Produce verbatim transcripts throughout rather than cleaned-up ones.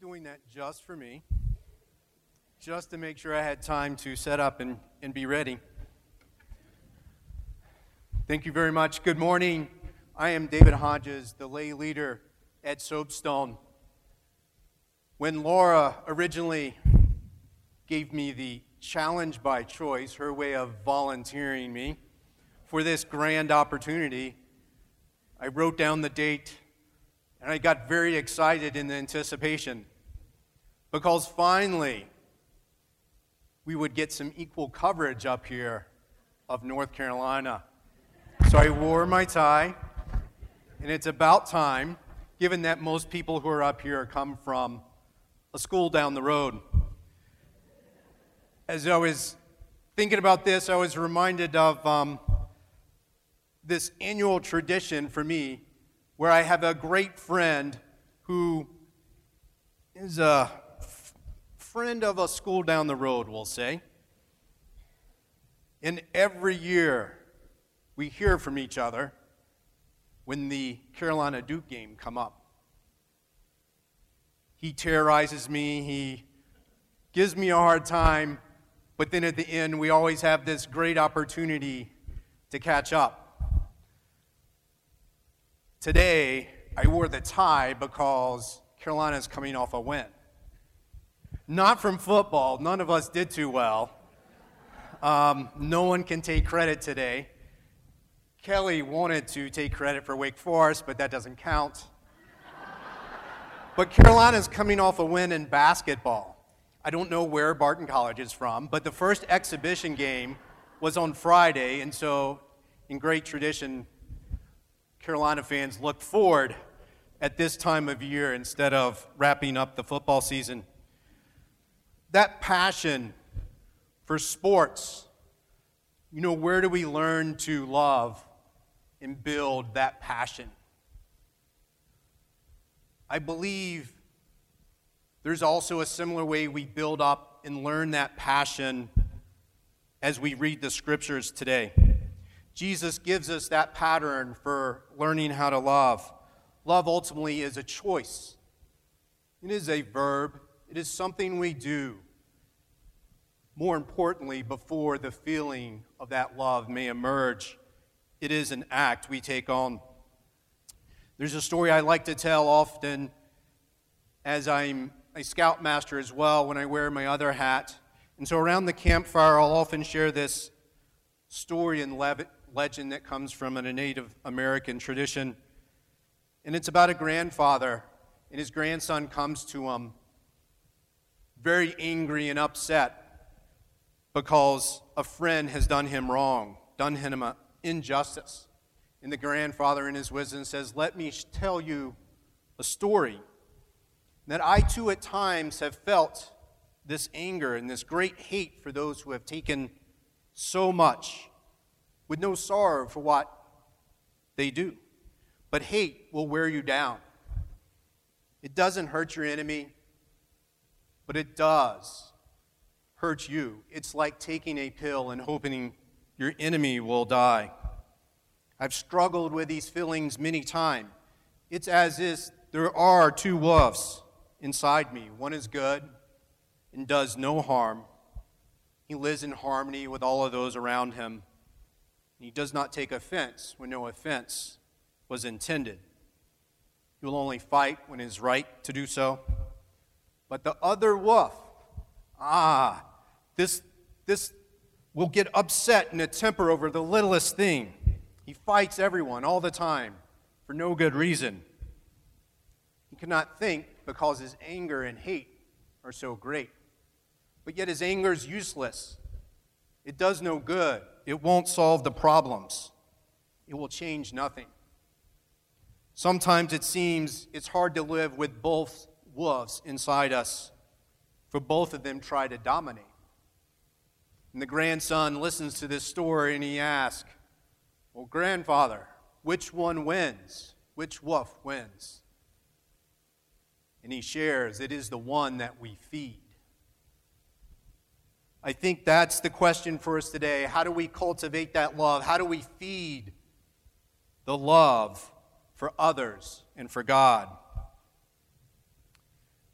doing that just for me, just to make sure I had time to set up and, and be ready. Thank you very much. Good morning. I am David Hodges, the lay leader at Soapstone. When Laura originally gave me the challenge by choice, her way of volunteering me for this grand opportunity, I wrote down the date and I got very excited in the anticipation because finally we would get some equal coverage up here of North Carolina. So I wore my tie, and it's about time, given that most people who are up here come from a school down the road. As I was thinking about this, I was reminded of um, this annual tradition for me where I have a great friend who is a f- friend of a school down the road, we'll say. And every year we hear from each other when the Carolina Duke game come up. He terrorizes me, he gives me a hard time, but then at the end we always have this great opportunity to catch up. Today, I wore the tie because Carolina's coming off a win. Not from football. None of us did too well. Um, no one can take credit today. Kelly wanted to take credit for Wake Forest, but that doesn't count. But Carolina's coming off a win in basketball. I don't know where Barton College is from, but the first exhibition game was on Friday, and so in great tradition, Carolina fans look forward at this time of year instead of wrapping up the football season. That passion for sports, you know, where do we learn to love and build that passion? I believe there's also a similar way we build up and learn that passion as we read the scriptures today. Jesus gives us that pattern for learning how to love. Love ultimately is a choice. It is a verb. It is something we do. More importantly, before the feeling of that love may emerge, it is an act we take on. There's a story I like to tell often as I'm a scoutmaster as well when I wear my other hat. And so around the campfire, I'll often share this story and legend that comes from a Native American tradition. And it's about a grandfather, and his grandson comes to him very angry and upset because a friend has done him wrong, done him an injustice. And the grandfather in his wisdom says, "Let me tell you a story that I too at times have felt this anger and this great hate for those who have taken so much with no sorrow for what they do. But hate will wear you down. It doesn't hurt your enemy, but it does hurt you. It's like taking a pill and hoping your enemy will die. I've struggled with these feelings many times. It's as if there are two wolves inside me. One is good and does no harm. He lives in harmony with all of those around him. He does not take offense when no offense was intended. He will only fight when it is right to do so. But the other wolf, ah, this, this will get upset in a temper over the littlest thing. He fights everyone all the time for no good reason. He cannot think because his anger and hate are so great. But yet his anger is useless. It does no good. It won't solve the problems. It will change nothing. Sometimes it seems it's hard to live with both wolves inside us, for both of them try to dominate. And the grandson listens to this story and he asks, "Well, grandfather, which one wins? Which wolf wins?" And he shares, "It is the one that we feed." I think that's the question for us today. How do we cultivate that love? How do we feed the love for others and for God?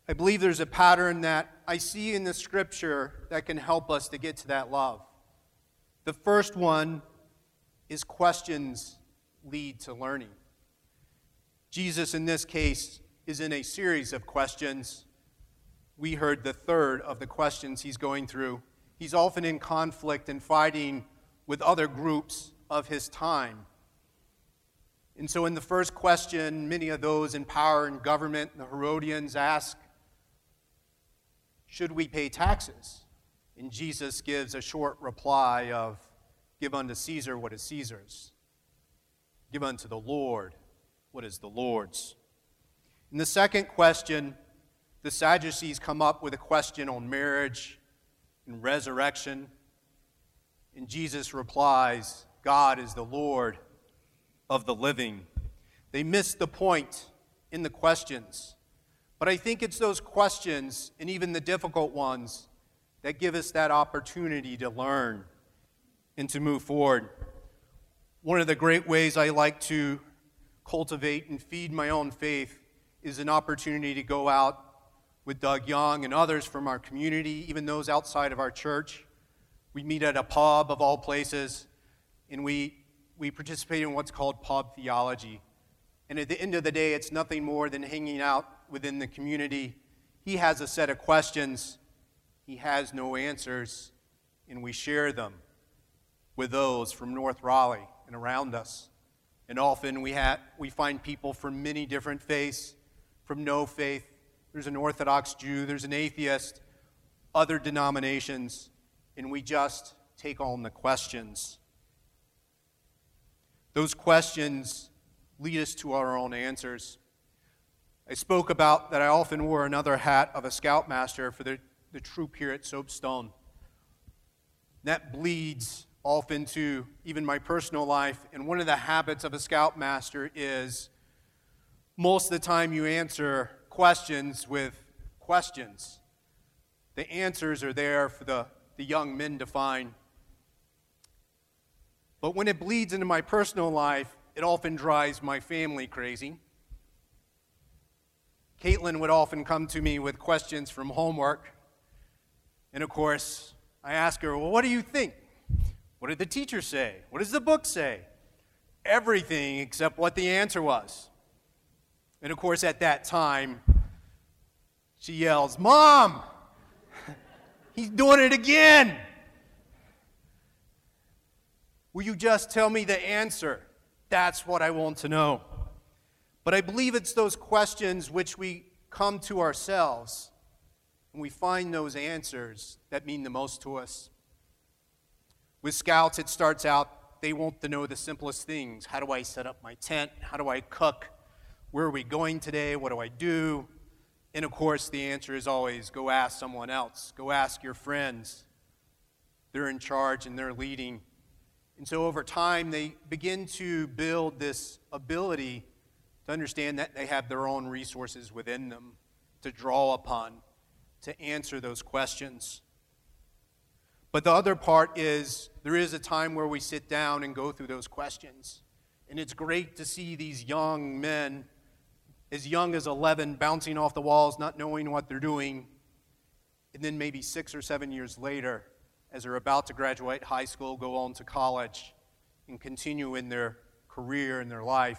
I believe there's a pattern that I see in the scripture that can help us to get to that love. The first one is questions lead to learning. Jesus, in this case, is in a series of questions. We heard the third of the questions he's going through. He's often in conflict and fighting with other groups of his time. And so in the first question, many of those in power and government, the Herodians, ask, should we pay taxes? And Jesus gives a short reply of, give unto Caesar what is Caesar's. Give unto the Lord what is the Lord's. In the second question, the Sadducees come up with a question on marriage and resurrection. And Jesus replies, God is the Lord of the living. They miss the point in the questions. But I think it's those questions, and even the difficult ones, that give us that opportunity to learn and to move forward. One of the great ways I like to cultivate and feed my own faith is an opportunity to go out with Doug Young and others from our community, even those outside of our church. We meet at a pub of all places, and we we participate in what's called pub theology. And at the end of the day, it's nothing more than hanging out within the community. He has a set of questions. He has no answers, and we share them with those from North Raleigh and around us. And often we ha- we find people from many different faiths, from no faith. There's an Orthodox Jew, there's an atheist, other denominations, and we just take on the questions. Those questions lead us to our own answers. I spoke about that I often wore another hat of a scoutmaster for the, the troop here at Soapstone. That bleeds off into even my personal life, and one of the habits of a scoutmaster is most of the time you answer questions with questions. The answers are there for the, the young men to find. But when it bleeds into my personal life, it often drives my family crazy. Caitlin would often come to me with questions from homework. And of course, I ask her, well, what do you think? What did the teacher say? What does the book say? Everything except what the answer was. And of course, at that time, she yells, Mom, he's doing it again. Will you just tell me the answer? That's what I want to know. But I believe it's those questions which we come to ourselves and we find those answers that mean the most to us. With Scouts, it starts out, they want to know the simplest things. How do I set up my tent? How do I cook? Where are we going today? What do I do? And of course, the answer is always, go ask someone else. Go ask your friends. They're in charge and they're leading. And so over time, they begin to build this ability to understand that they have their own resources within them to draw upon, to answer those questions. But the other part is there is a time where we sit down and go through those questions. And it's great to see these young men, as young as eleven, bouncing off the walls, not knowing what they're doing. And then maybe six or seven years later, as they're about to graduate high school, go on to college, and continue in their career and their life.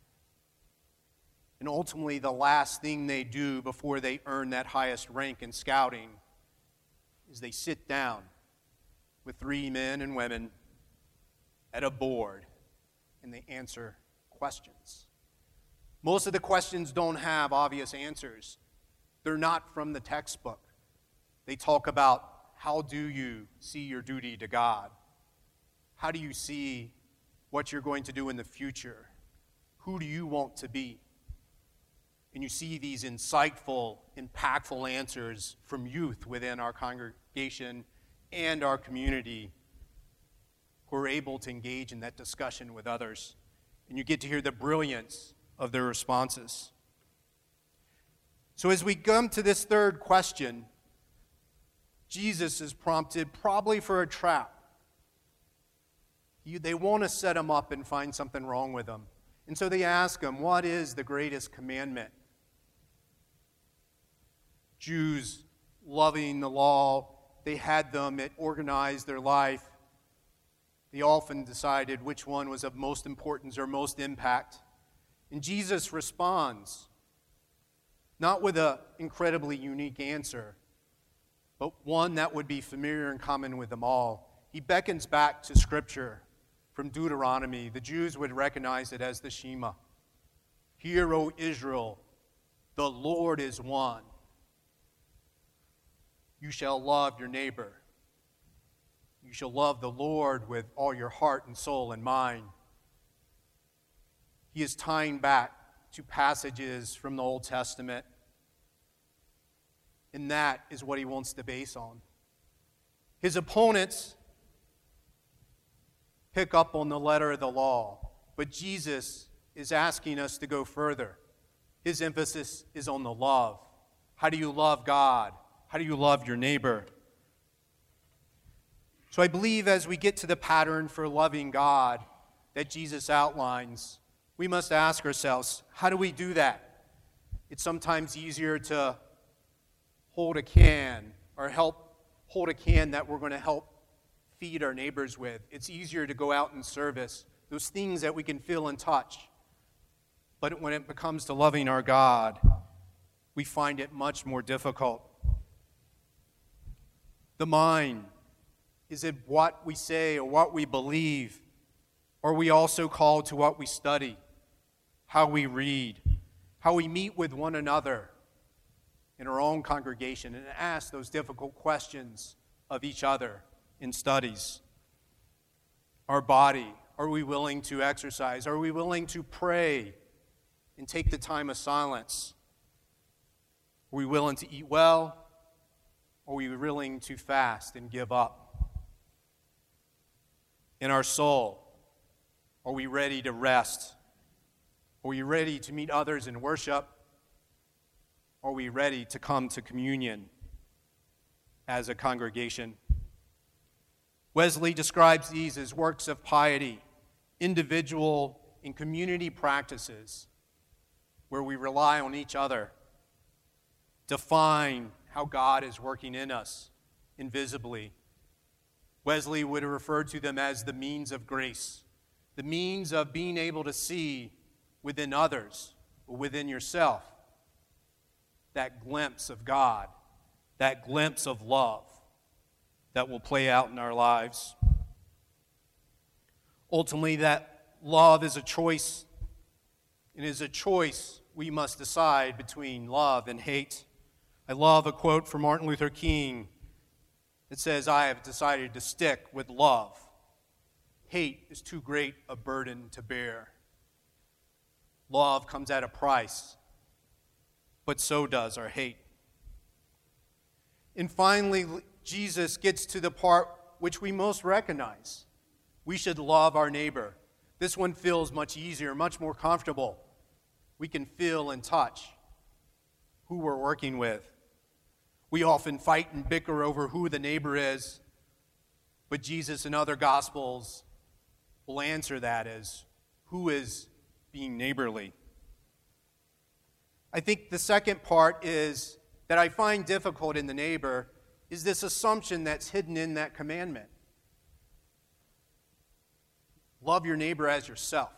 And ultimately, the last thing they do before they earn that highest rank in scouting is they sit down with three men and women at a board, and they answer questions. Most of the questions don't have obvious answers. They're not from the textbook. They talk about, how do you see your duty to God? How do you see what you're going to do in the future? Who do you want to be? And you see these insightful, impactful answers from youth within our congregation and our community who are able to engage in that discussion with others. And you get to hear the brilliance of their responses. So as we come to this third question, Jesus is prompted probably for a trap. You, they want to set him up and find something wrong with him. And so they ask him, what is the greatest commandment? Jews loving the law, they had them, it organized their life. They often decided which one was of most importance or most impact. And Jesus responds, not with an incredibly unique answer, but one that would be familiar and common with them all. He beckons back to Scripture from Deuteronomy. The Jews would recognize it as the Shema. Hear, O Israel, the Lord is one. You shall love your neighbor. You shall love the Lord with all your heart and soul and mind. He is tying back to passages from the Old Testament, and that is what he wants to base on. His opponents pick up on the letter of the law, but Jesus is asking us to go further. His emphasis is on the love. How do you love God? How do you love your neighbor? So I believe as we get to the pattern for loving God that Jesus outlines, we must ask ourselves, how do we do that? It's sometimes easier to hold a can or help hold a can that we're going to help feed our neighbors with. It's easier to go out and service, those things that we can feel and touch. But when it comes to loving our God, we find it much more difficult. The mind, is it what we say or what we believe? Or are we also called to what we study, how we read, how we meet with one another in our own congregation and ask those difficult questions of each other in studies? Our body, are we willing to exercise? Are we willing to pray and take the time of silence? Are we willing to eat well? Are we willing to fast and give up? In our soul, are we ready to rest? Are we ready to meet others in worship? Are we ready to come to communion as a congregation? Wesley describes these as works of piety, individual and community practices where we rely on each other to find how God is working in us invisibly. Wesley would refer to them as the means of grace, the means of being able to see within others or within yourself that glimpse of God, that glimpse of love that will play out in our lives. Ultimately, that love is a choice, and is a choice we must decide between love and hate. I love a quote from Martin Luther King. It says, I have decided to stick with love. Hate is too great a burden to bear. Love comes at a price, but so does our hate. And finally, Jesus gets to the part which we most recognize. We should love our neighbor. This one feels much easier, much more comfortable. We can feel and touch who we're working with. We often fight and bicker over who the neighbor is, but Jesus in other Gospels will answer that as who is being neighborly. I think the second part is that I find difficult in the neighbor is this assumption that's hidden in that commandment. Love your neighbor as yourself.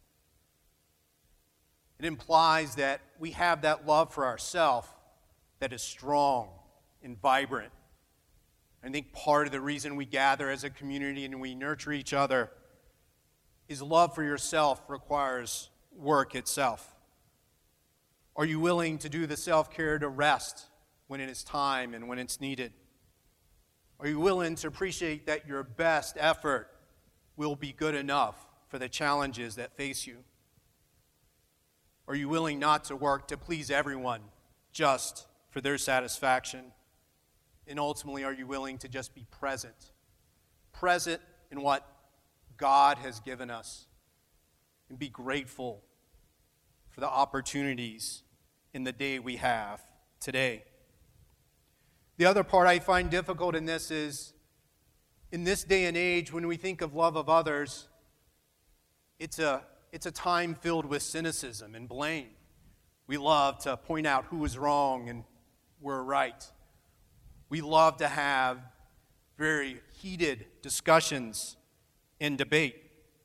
It implies that we have that love for ourselves that is strong and vibrant. I think part of the reason we gather as a community and we nurture each other is love for yourself requires work itself. Are you willing to do the self-care to rest when it is time and when it's needed? Are you willing to appreciate that your best effort will be good enough for the challenges that face you? Are you willing not to work to please everyone just for their satisfaction? And ultimately, are you willing to just be present? Present in what God has given us. And be grateful for the opportunities in the day we have today. The other part I find difficult in this is, in this day and age, when we think of love of others, it's a, it's a time filled with cynicism and blame. We love to point out who is wrong and we're right. We love to have very heated discussions and debate.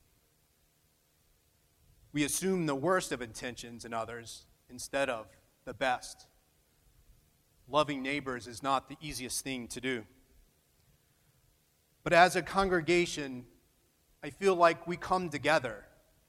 We assume the worst of intentions in others instead of the best. Loving neighbors is not the easiest thing to do. But as a congregation, I feel like we come together,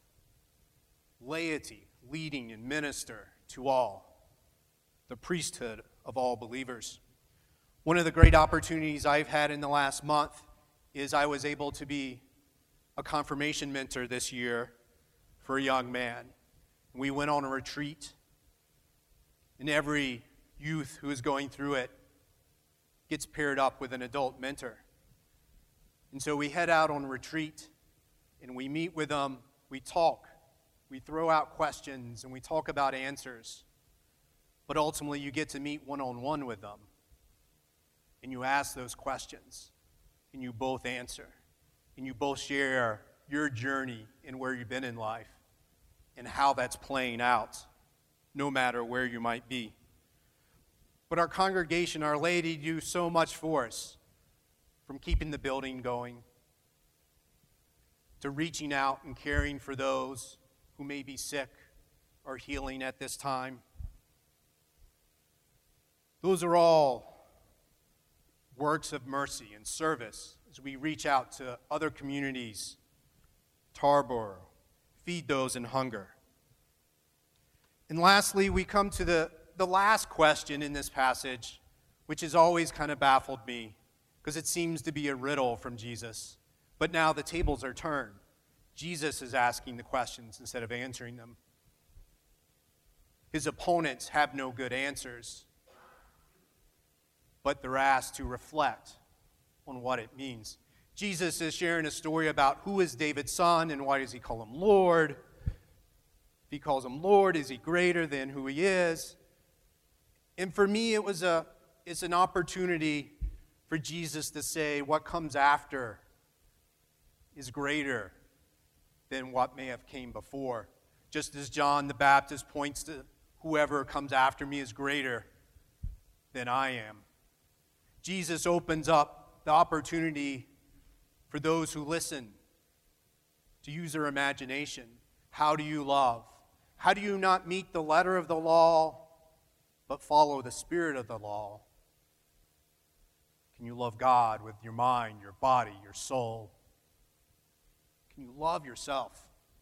laity, leading and minister to all, the priesthood of all believers. One of the great opportunities I've had in the last month is I was able to be a confirmation mentor this year for a young man. We went on a retreat, and every youth who is going through it gets paired up with an adult mentor. And so we head out on retreat, and we meet with them, we talk, we throw out questions, and we talk about answers. But ultimately, you get to meet one-on-one with them, and you ask those questions, and you both answer, and you both share your journey and where you've been in life and how that's playing out, no matter where you might be. But our congregation, Our Lady, do so much for us, from keeping the building going to reaching out and caring for those who may be sick or healing at this time. Those are all works of mercy and service as we reach out to other communities, Tarboro, feed those in hunger. And lastly, we come to the, the last question in this passage, which has always kind of baffled me because it seems to be a riddle from Jesus. But now the tables are turned. Jesus is asking the questions instead of answering them. His opponents have no good answers, but they're asked to reflect on what it means. Jesus is sharing a story about who is David's son and why does he call him Lord. If he calls him Lord, is he greater than who he is? And for me, it was a it's an opportunity for Jesus to say what comes after is greater than what may have came before. Just as John the Baptist points to whoever comes after me is greater than I am. Jesus opens up the opportunity for those who listen to use their imagination. How do you love? How do you not meet the letter of the law, but follow the spirit of the law? Can you love God with your mind, your body, your soul? Can you love yourself?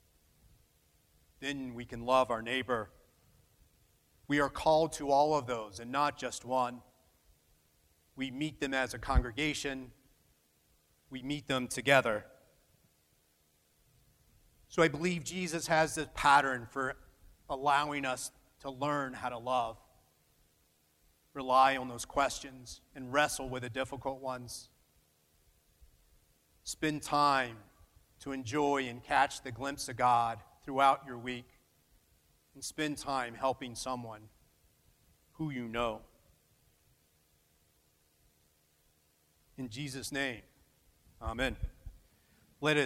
Then we can love our neighbor. We are called to all of those and not just one. We meet them as a congregation. We meet them together. So I believe Jesus has this pattern for allowing us to learn how to love, rely on those questions, and wrestle with the difficult ones. Spend time to enjoy and catch the glimpse of God throughout your week, and spend time helping someone who you know. In Jesus' name, amen. Let us